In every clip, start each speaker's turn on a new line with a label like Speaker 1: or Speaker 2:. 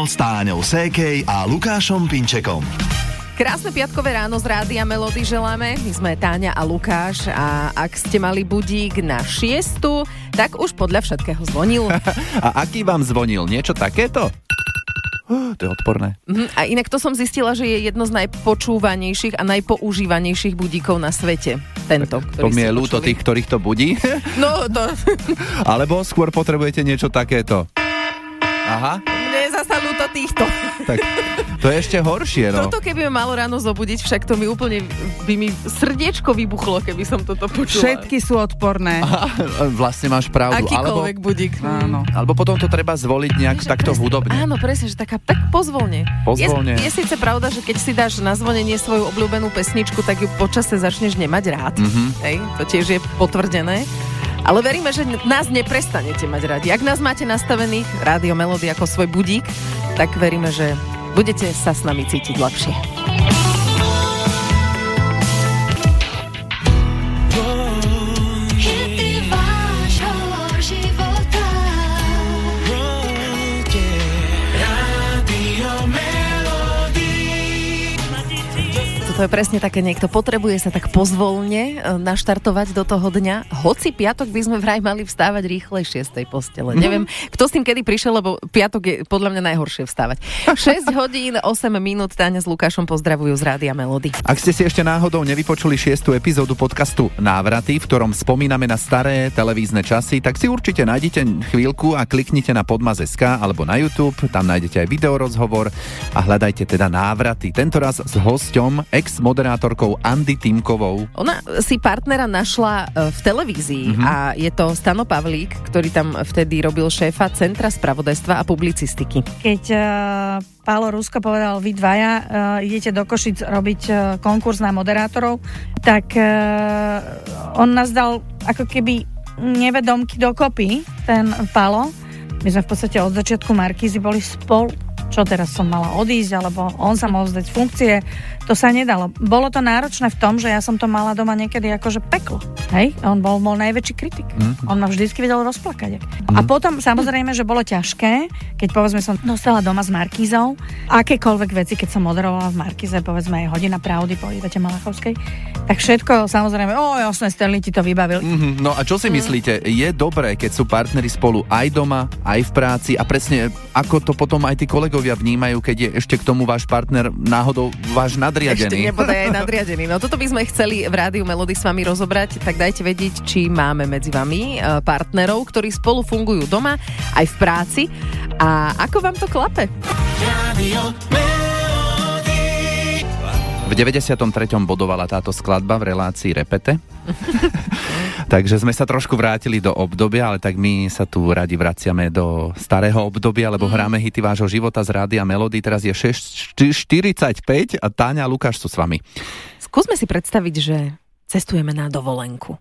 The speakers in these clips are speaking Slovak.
Speaker 1: ráno s Táňou Sékej a Lukášom Pinčekom.
Speaker 2: Krásne piatkové ráno z Rádia Melody želáme. My sme Táňa a Lukáš a ak ste mali budík na 6, tak už podľa všetkého zvonil.
Speaker 3: A aký vám zvonil? Niečo takéto? To je odporné.
Speaker 2: A inak to som zistila, že je jedno z najpočúvanejších a najpoužívanejších budíkov na svete. Tento,
Speaker 3: to mi je ľúto tých, ktorých to budí.
Speaker 2: No to...
Speaker 3: Alebo skôr potrebujete niečo takéto. Aha.
Speaker 2: Mne je zasa ľúto týchto.
Speaker 3: Tak to je ešte horšie, no.
Speaker 2: Toto keby ma malo ráno zobudiť, však to mi úplne by mi srdiečko vybuchlo, keby som toto počula.
Speaker 4: Všetky sú odporné.
Speaker 3: Aha, vlastne máš pravdu.
Speaker 2: Akýkoľvek budík.
Speaker 4: Áno.
Speaker 3: Alebo potom to treba zvoliť nejak takto hudobne.
Speaker 2: Áno, presne, že tak pozvolne.
Speaker 3: Pozvolne.
Speaker 2: Je síce pravda, že keď si dáš na zvonenie svoju obľúbenú pesničku, tak ju počase začneš nemať rád. Hej, to tiež je potvrdené. Ale veríme, že nás neprestanete mať radi. Ak nás máte nastavených Rádio Melody ako svoj budík, tak veríme, že budete sa s nami cítiť lepšie. To je presne také, niekto potrebuje sa tak pozvolne naštartovať do toho dňa. Hoci piatok by sme vraj mali vstávať rýchlejšie z tej postele. Neviem, kto s tým kedy prišiel, lebo piatok je podľa mňa najhoršie vstávať. 6 hodín, 8 minút, Táňa s Lukášom pozdravujú z Rádia Melody.
Speaker 3: Ak ste si ešte náhodou nevypočuli 6. epizódu podcastu Návraty, v ktorom spomíname na staré televízne časy, tak si určite nájdete chvíľku a kliknite na Podmaz.sk alebo na YouTube, tam nájdete aj videorozhovor a hľadajte teda Návraty. Tentoraz s hosťom ex-moderátorkou Andy Timkovou.
Speaker 2: Ona si partnera našla v televízii a je to Stano Pavlík, ktorý tam vtedy robil šéfa Centra spravodajstva a publicistiky.
Speaker 4: Keď Pálo Rusko povedal, vy dvaja idete do Košic robiť konkurs na moderátorov, tak on nás dal ako keby nevedomky dokopy, ten Pálo. My sme v podstate od začiatku Markízy boli spolu. Čo teraz som mala odísť, alebo on sa mohol vzdať funkcie, to sa nedalo. Bolo to náročné v tom, že ja som to mala doma niekedy akože peklo. Hej? On bol najväčší kritik. On ma vždycky vedel rozplakať. A potom samozrejme, že bolo ťažké, keď povedzme som dostala doma s Markízou, akékoľvek veci, keď som moderovala v Markíze, povedzme aj Hodina pravdy po Ivete Malachovskej, tak všetko samozrejme, jasné, Sterling ti to vybavil.
Speaker 3: No a čo si myslíte, je dobré, keď sú partneri spolu aj doma, aj v práci a presne ako to potom aj tí kolegovia vnímajú, keď je ešte k tomu váš partner náhodou váš nadriadený.
Speaker 2: Ešte nebodaj aj nadriadený. No toto by sme chceli v Rádiu Melody s vami rozobrať, tak dajte vedieť, či máme medzi vami partnerov, ktorí spolu fungujú doma, aj v práci. A ako vám to klape? V 93. bodovala táto skladba v relácii Repete. Takže sme sa trošku vrátili do obdobia, ale tak my sa tu radi vraciame do starého obdobia, lebo hráme hity vášho života z Rádia Melody. Teraz je 6:45 a Táňa a Lukáš sú s vami. Skúsme si predstaviť, že cestujeme na dovolenku.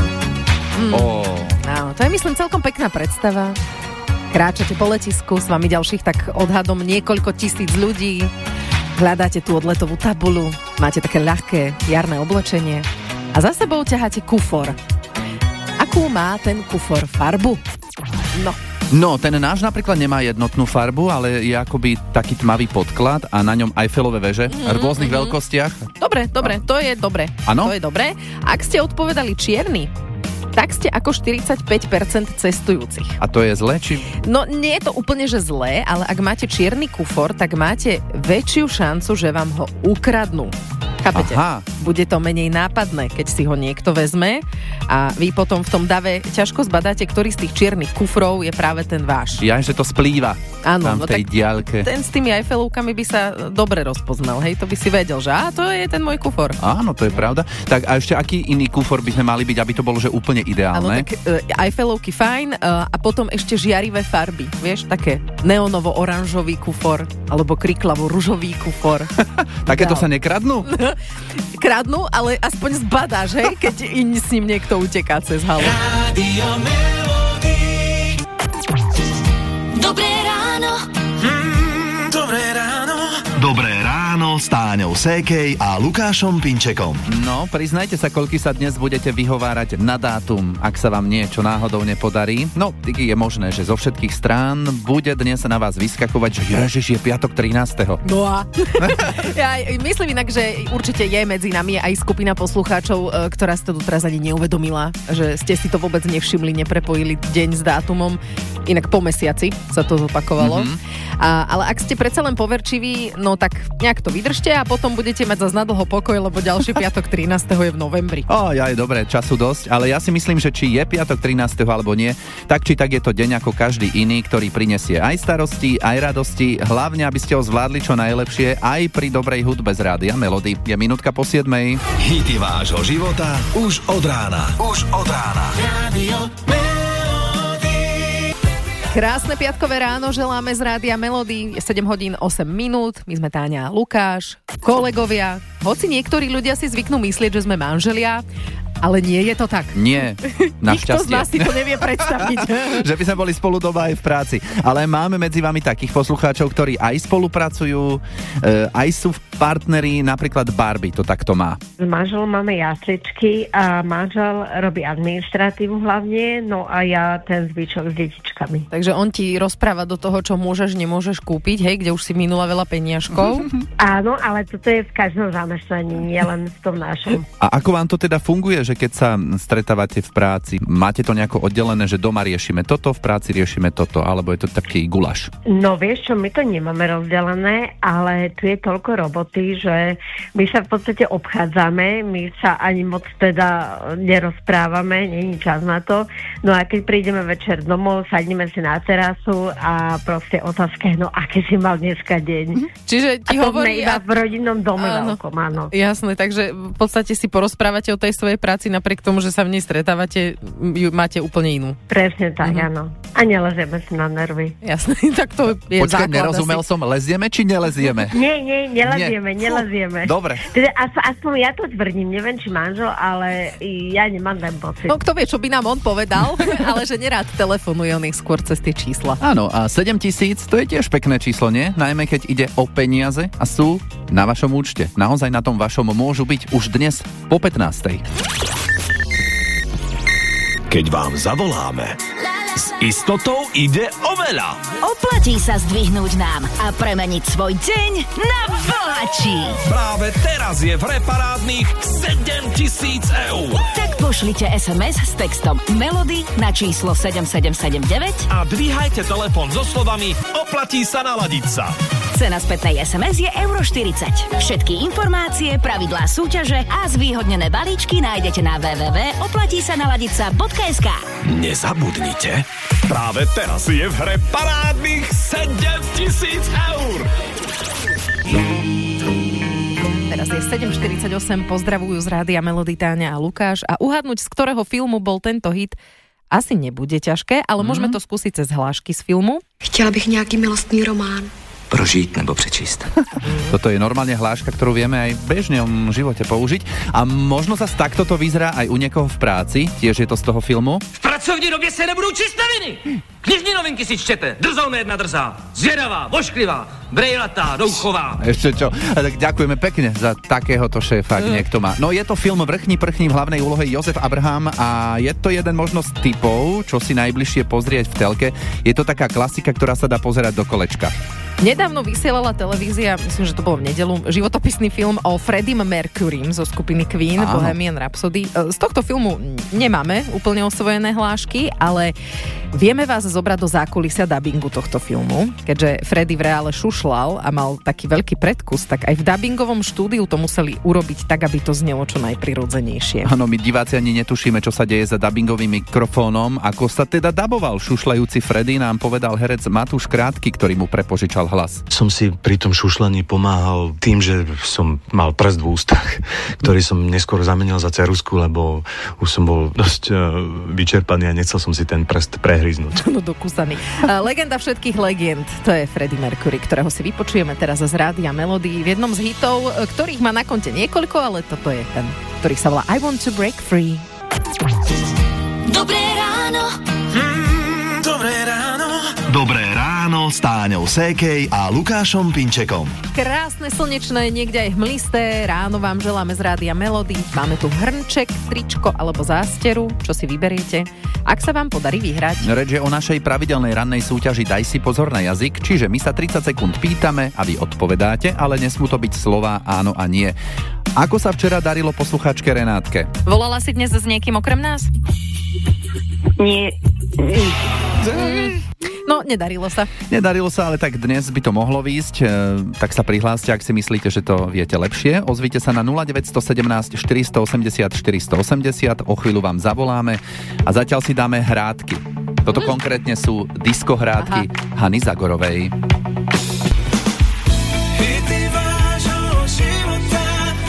Speaker 2: Áno, to je myslím celkom pekná predstava. Kráčate po letisku, s vami ďalších tak odhadom niekoľko tisíc ľudí. Hľadáte tú odletovú tabuľu, máte také ľahké jarné oblečenie a za sebou ťaháte kufor. Akú má ten kufor farbu?
Speaker 3: No, ten náš napríklad nemá jednotnú farbu, ale je akoby taký tmavý podklad a na ňom Eiffelové veže v rôznych veľkostiach.
Speaker 2: Dobre, to je dobre.
Speaker 3: Áno?
Speaker 2: To je dobre. Ak ste odpovedali čierny, tak ste ako 45% cestujúcich.
Speaker 3: A to je zlé, či?
Speaker 2: No, nie je to úplne, že zlé, ale ak máte čierny kufor, tak máte väčšiu šancu, že vám ho ukradnú. Chápete?
Speaker 3: Aha.
Speaker 2: Bude to menej nápadné, keď si ho niekto vezme a vy potom v tom dave ťažko zbadáte, ktorý z tých čiernych kufrov je práve ten váš.
Speaker 3: Ja, že to splýva.
Speaker 2: Áno,
Speaker 3: tam v tej diaľke.
Speaker 2: Ten s tými Eiffelovkami by sa dobre rozpoznal, hej, to by si vedel, že to je ten môj kufor.
Speaker 3: Áno, to je pravda. Tak a ešte aký iný kufor by sme mali byť, aby to bolo, že úplne ideálne?
Speaker 2: Áno, tak Eiffelovky fajn a potom ešte žiarivé farby, vieš, také neonovo-oranžový kufor alebo kriklavo-ružový kufor.
Speaker 3: Takéto sa nekradnú?
Speaker 2: Kradnú, ale aspoň zbadáš, hej, keď s ním niekto uteká cez halu.
Speaker 5: Rádio Melody. Dobré ráno.
Speaker 1: Dobré ráno ráno s Táňou Sékej a Lukášom Pinčekom.
Speaker 2: No, priznajte sa, koľky sa dnes budete vyhovárať na dátum, ak sa vám niečo náhodou nepodarí. No, je možné, že zo všetkých strán bude dnes na vás vyskakovať, že ježiš, je piatok 13.
Speaker 6: No a ja myslím inak, že určite je medzi nami aj skupina poslucháčov, ktorá si to teraz ani neuvedomila, že ste si to vôbec nevšimli, neprepojili deň s dátumom. Inak po mesiaci sa to zopakovalo. Ale ak ste predsa len poverčiví, no tak nejak to vydržte a potom budete mať zase nadlho pokoj, lebo ďalší piatok 13. je v novembri.
Speaker 2: Aj dobre, času dosť, ale ja si myslím, že či je piatok 13. alebo nie, tak či tak je to deň ako každý iný, ktorý prinesie aj starosti, aj radosti, hlavne aby ste ho zvládli čo najlepšie aj pri dobrej hudbe z Rádia Melody. Je minútka po 7.
Speaker 1: Hity vášho života už od rána.
Speaker 5: Radio
Speaker 6: Krásne piatkové ráno želáme z Rádia Melody, 7 hodín 8 minút, my sme Táňa a Lukáš, kolegovia, hoci niektorí ľudia si zvyknú myslieť, že sme manželia, ale nie je to tak.
Speaker 2: Nie,
Speaker 6: Nikto z
Speaker 2: našťastie.
Speaker 6: nás si to nevie predstaviť.
Speaker 2: Že by sme boli spolu doma aj v práci. Ale máme medzi vami takých poslucháčov, ktorí aj spolupracujú, aj sú partneri, napríklad Barbie to takto má.
Speaker 7: S manželom máme jasličky a manžel robí administratívu hlavne, no a ja ten zvyčok s detičkami.
Speaker 6: Takže on ti rozpráva do toho, čo môžeš, nemôžeš kúpiť, hej, kde už si minula veľa peniažkov.
Speaker 7: Áno, ale toto je v každom zamestnaní, nielen v tom našom.
Speaker 2: A ako vám to teda funguje, že keď sa stretávate v práci, máte to nejako oddelené, že doma riešime toto, v práci riešime toto, alebo je to taký guláš?
Speaker 7: No vieš čo, my to nemáme rozdelené, ale tu je toľko roboty, že my sa v podstate obchádzame, my sa ani moc teda nerozprávame, není čas na to. No a keď prídeme večer domov, sadneme si na terasu a proste otázka je, no aké si mal dneska deň.
Speaker 6: Čiže ti
Speaker 7: a to
Speaker 6: hovorí...
Speaker 7: sme iba v rodinnom dome
Speaker 6: Áno.
Speaker 7: veľkom, áno.
Speaker 6: Jasné, takže v podstate si porozprávate o tej svojej práci, napriek tomu, že sa v nej stretávate, ju máte úplne inú.
Speaker 7: Presne tak, áno. A nelezieme si na nervy.
Speaker 6: Jasné, tak to je
Speaker 2: Počkaj,
Speaker 6: základ
Speaker 2: nerozumel
Speaker 6: asi.
Speaker 2: som, lezieme či nelezieme?
Speaker 7: Nie, nelezieme.
Speaker 2: Dobre.
Speaker 7: Teda aspoň ja to tvrdím, neviem, či manžel, ale ja nemám ten pocit.
Speaker 6: No kto vie, čo by nám on povedal, ale že nerád telefonuje, on ich skôr cez tie čísla.
Speaker 2: Áno, a 7 000, to je tiež pekné číslo, nie? Najmä keď ide o peniaze a sú na vašom účte. Naozaj na tom vašom môžu byť už dnes po 15.
Speaker 1: Keď vám zavoláme, s istotou ide o veľa.
Speaker 8: Oplatí sa zdvihnúť nám a premeniť svoj deň na bohatší.
Speaker 5: Práve teraz je v hre parádnych 7 000 eur.
Speaker 8: Tak pošlite SMS s textom Melody na číslo 7779.
Speaker 5: A dvíhajte telefon so slovami oplatí sa naladiť sa.
Speaker 8: Cena spätnej SMS je €40. Všetky informácie, pravidlá súťaže a zvýhodnené balíčky nájdete na www.oplatísanaladica.sk.
Speaker 1: Nezabudnite,
Speaker 5: Práve teraz je v hre parádnych 7 000 eur.
Speaker 6: Teraz je 7:48, pozdravujú z Rádia Melody Táňa a Lukáš a uhadnúť, z ktorého filmu bol tento hit, asi nebude ťažké, ale môžeme to skúsiť cez hlášky z filmu.
Speaker 9: Chtěla bych nějaký milostný román.
Speaker 10: Prožít nebo přečíst.
Speaker 2: Toto je normálne hláška, ktorú vieme aj v bežnom živote použiť. A možno sa takto to vyzerá aj u niekoho v práci, tiež je to z toho filmu.
Speaker 11: V pracovní době se nebudu číst noviny. Knižní novinky si čtete. Drzou jedna drzá. Zvědavá, vošklivá, brejlatá, douchová.
Speaker 2: Ešte čo? Tak ďakujeme pekne za takéhoto šéfa, ak niekto má. No je to film Vrchní prchní, v hlavnej úlohe Jozef Abraham a je to jeden možno z typov, čo si najbližšie pozrieť v telke. Je to taká klasika, ktorá sa dá pozerať do kolečka.
Speaker 6: Nedávno vysielala televízia, myslím, že to bolo v nedeľu, životopisný film o Freddym Mercurym zo skupiny Queen,
Speaker 2: Áno.
Speaker 6: Bohemian Rhapsody. Z tohto filmu nemáme úplne osvojené hlášky, ale vieme vás zobrať do zákulisia dabingu tohto filmu. Keďže Freddy v reále šušlal a mal taký veľký predkus, tak aj v dabingovom štúdiu to museli urobiť tak, aby to znelo čo najprirodzenejšie.
Speaker 2: Áno, my diváci ani netušíme, čo sa deje za dabingovým mikrofónom. Ako sa teda daboval šušľajúci Freddy, nám povedal herec Matúš Krátky, ktorý mu prepožičal hlas.
Speaker 12: Som si pri tom šušľaní pomáhal tým, že som mal prst v ústach, ktorý som neskôr zamenil za ceruzku, lebo už som bol dosť vyčerpaný a nechcel som si ten prst prehryznúť.
Speaker 6: No dokúsaný. Legenda všetkých legend, to je Freddie Mercury, ktorého si vypočujeme teraz z Rádia Melody v jednom z hitov, ktorých má na konte niekoľko, ale toto je ten, ktorý sa volá I Want to Break Free.
Speaker 8: Dobré ráno.
Speaker 5: Dobré ráno.
Speaker 1: Dobré ráno s Táňou Táňou Sékej a Lukášom Pinčekom.
Speaker 6: Krásne, slnečné, niekde aj hmlisté. Ráno vám želáme z Rádia Melody. Máme tu hrnček, tričko alebo zásteru. Čo si vyberiete? Ak sa vám podarí vyhrať.
Speaker 3: Reč je o našej pravidelnej rannej súťaži Daj si pozor na jazyk, čiže my sa 30 sekúnd pýtame a vy odpovedáte, ale nesmú to byť slová áno a nie. Ako sa včera darilo poslucháčke Renátke?
Speaker 4: Volala si dnes s niekým okrem nás?
Speaker 7: Nie.
Speaker 6: No, nedarilo sa.
Speaker 3: Nedarilo sa, ale tak dnes by to mohlo výjsť, tak sa prihláste, ak si myslíte, že to viete lepšie. Ozvite sa na 0917 480 480, o chvíľu vám zavoláme a zatiaľ si dáme hrádky. Toto konkrétne sú diskohrádky Hany Zagorovej.
Speaker 5: Hity vášho života.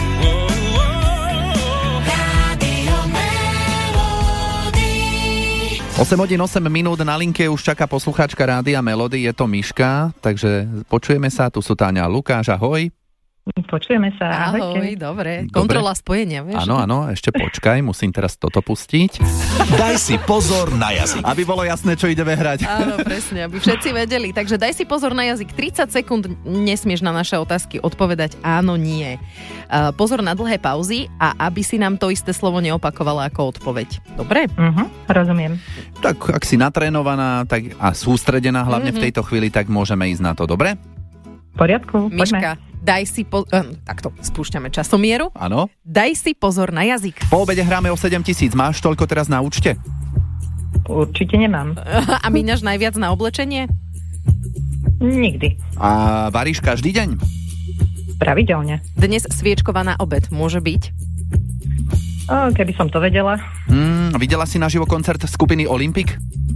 Speaker 3: 8 hodín 8 minút, na linke už čaká poslucháčka Rádia Melody, je to Miška, takže počujeme sa, tu sú Táňa a Lukáš, ahoj.
Speaker 13: Počujeme sa,
Speaker 6: ahoj. Dobre, kontrola spojenia, vieš?
Speaker 3: Áno, ešte počkaj, musím teraz toto pustiť.
Speaker 1: Daj si pozor na jazyk.
Speaker 3: Aby bolo jasné, čo ideme hrať.
Speaker 6: Áno, presne, aby všetci vedeli. Takže daj si pozor na jazyk, 30 sekúnd nesmieš na naše otázky odpovedať áno, nie. Pozor na dlhé pauzy a aby si nám to isté slovo neopakovala ako odpoveď. Dobre?
Speaker 13: Rozumiem.
Speaker 3: Tak, ak si natrénovaná tak a sústredená hlavne v tejto chvíli, tak môžeme ísť na to, dobre?
Speaker 13: V poriadku,
Speaker 6: Miška, daj si takto, spúšťame časomieru.
Speaker 3: Áno.
Speaker 6: Daj si pozor na jazyk.
Speaker 3: Po obede hráme o 7 000, máš toľko teraz na účte?
Speaker 13: Určite nemám.
Speaker 6: A míňaš najviac na oblečenie?
Speaker 13: Nikdy.
Speaker 3: A varíš každý deň?
Speaker 13: Pravidelne.
Speaker 6: Dnes sviečková na obed, môže byť?
Speaker 13: Keby som to vedela.
Speaker 3: Videla si naživo koncert skupiny Olympic?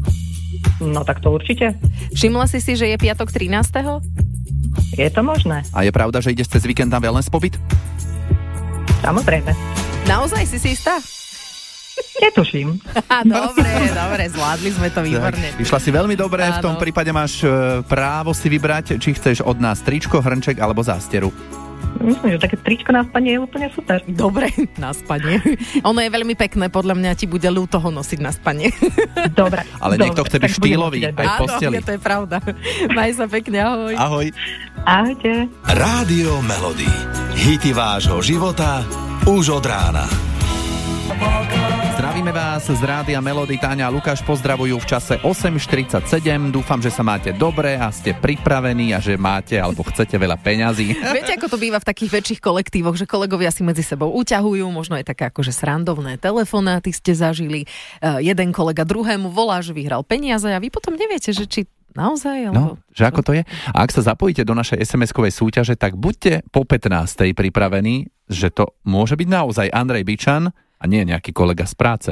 Speaker 13: No tak to určite.
Speaker 6: Všimla si, že je piatok 13.
Speaker 13: Je to možné.
Speaker 3: A je pravda, že ideš cez víkend na wellness pobyt?
Speaker 13: Samozrejme.
Speaker 6: Naozaj si istá?
Speaker 13: Netuším.
Speaker 6: Dobre, zvládli sme to výborne.
Speaker 3: Išla si veľmi dobre, v tom prípade máš právo si vybrať, či chceš od nás tričko, hrnček alebo zásteru.
Speaker 13: Myslím, že také tričko na spanie je úplne super.
Speaker 6: Dobre, na spanie. Ono je veľmi pekné, podľa mňa ti bude ľúto ho nosiť na spanie.
Speaker 13: Dobre.
Speaker 3: Ale niekto chce byť štýlový, aj v posteli.
Speaker 6: Áno, to je pravda. Maj sa pekne, ahoj.
Speaker 3: Ahoj.
Speaker 13: Ahojte.
Speaker 1: Rádio Melody. Hity vášho života už od rána.
Speaker 3: Zdravíme vás z Rádia Melody, Táňa a Lukáš pozdravujú v čase 8:47. Dúfam, že sa máte dobre a ste pripravení a že máte alebo chcete veľa peňazí.
Speaker 6: Viete, ako to býva v takých väčších kolektívoch, že kolegovia si medzi sebou uťahujú, možno je také akože srandovné telefonáty ste zažili, jeden kolega druhému volá, že vyhral peniaze a vy potom neviete, že či naozaj? Alebo...
Speaker 3: No, že ako to je? A ak sa zapojíte do našej SMS-kovej súťaže, tak buďte po 15. pripravení, že to môže byť naozaj Andrej Bičan a nie nejaký kolega z práce.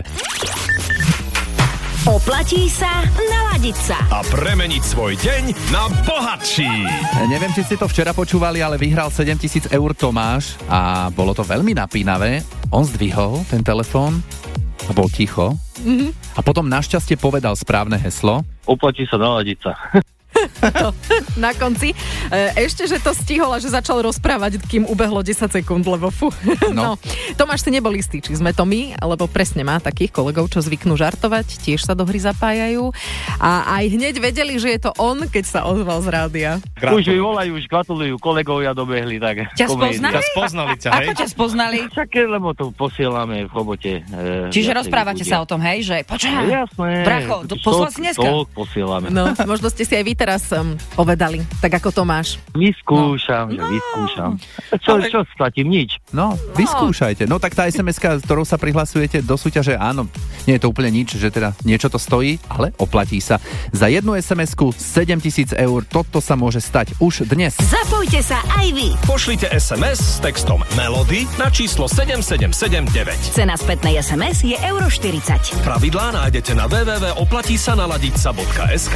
Speaker 8: Oplatí sa naladiť sa
Speaker 5: a premeniť svoj deň na bohatší.
Speaker 3: Neviem, či ste to včera počúvali, ale vyhral 7 000 eur Tomáš a bolo to veľmi napínavé. On zdvihol ten telefón a bol ticho. A potom našťastie povedal správne heslo.
Speaker 14: Oplatí sa naladiť sa.
Speaker 6: Na konci. Ešte, že to stihol a že začal rozprávať, kým ubehlo 10 sekúnd, lebo No. Tomáš si nebol istý, či sme to my, alebo presne má takých kolegov, čo zvyknú žartovať, tiež sa do hry zapájajú a aj hneď vedeli, že je to on, keď sa ozval z rádia.
Speaker 14: Už mi volajú, už gratulujú, kolegovia dobehli. Tak,
Speaker 4: ťa spoznali?
Speaker 14: Spoznali ťa, hej?
Speaker 4: Ako ťa spoznali?
Speaker 14: Však, lebo to posielame v robote.
Speaker 4: Čiže rozprávate sa o tom, hej, že počkaj,
Speaker 14: jasné,
Speaker 4: bracho, poslal si dneska?
Speaker 14: To posielame.
Speaker 6: No, možno ste si aj vy teraz povedali, tak ako Tomáš.
Speaker 14: Vyskúšam. Čo splatím? Nič.
Speaker 3: No, vyskúšajte. No tak tá SMS-ka, ktorou sa prihlasujete do súťaže, áno, nie je to úplne nič, že teda niečo to stojí, ale oplatí sa. Za jednu SMS-ku 7 000 eur, toto sa môže stať už dnes.
Speaker 8: Zapojte sa aj vy.
Speaker 5: Pošlite SMS s textom Melody na číslo 7779.
Speaker 8: Cena spätnej SMS je €40.
Speaker 5: Pravidlá nájdete na www.oplatisa-sa.sk.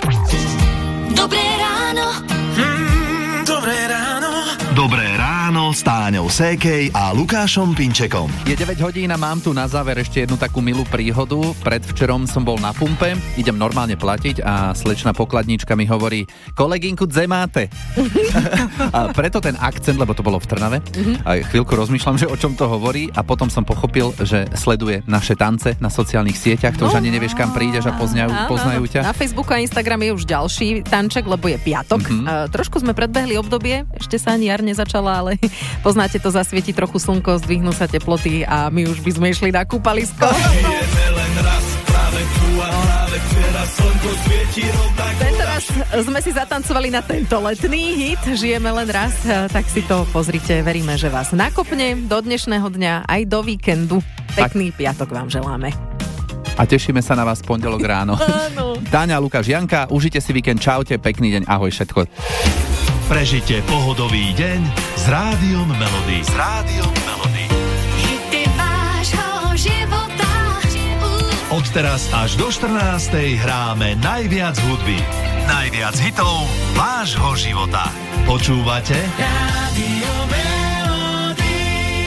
Speaker 8: Dobré ráno.
Speaker 1: Dobré ráno. Dobré ráno s Táňou Sékej a Lukášom Pinčekom.
Speaker 2: Je 9 hodín a mám tu na záver ešte jednu takú milú príhodu. Predvčerom som bol na pumpe, idem normálne platiť a slečna pokladníčka mi hovorí: kolegynku, dze máte. A preto ten akcent, lebo to bolo v Trnave. A chvíľku rozmýšľam, že o čom to hovorí, a potom som pochopil, že sleduje naše tance na sociálnych sieťach. To už ani nevieš, kam prídeš a poznajú ťa.
Speaker 6: Na Facebooku a Instagrame je už ďalší tanček, lebo je piatok. Trošku sme predbehli obdobie, ešte sa ani jar nezačala, ale poznáte to, zasvieti trochu slnko, zdvihnú sa teploty a my už by sme išli na kúpalisko. Tento raz sme si zatancovali na tento letný hit Žijeme len raz, tak si to pozrite, veríme, že vás nakopne do dnešného dňa aj do víkendu. Pekný piatok vám želáme.
Speaker 2: A tešíme sa na vás pondelok ráno. Táňa, Lukáš, Janka, užite si víkend, čaute, pekný deň, ahoj, všetko.
Speaker 1: Prežite pohodový deň s Rádiom Melody. S Rádiom Melody.
Speaker 8: Hity vášho života.
Speaker 1: Od teraz až do 14:00 hráme najviac hudby. Najviac hitov vášho života. Počúvate?
Speaker 8: Rádio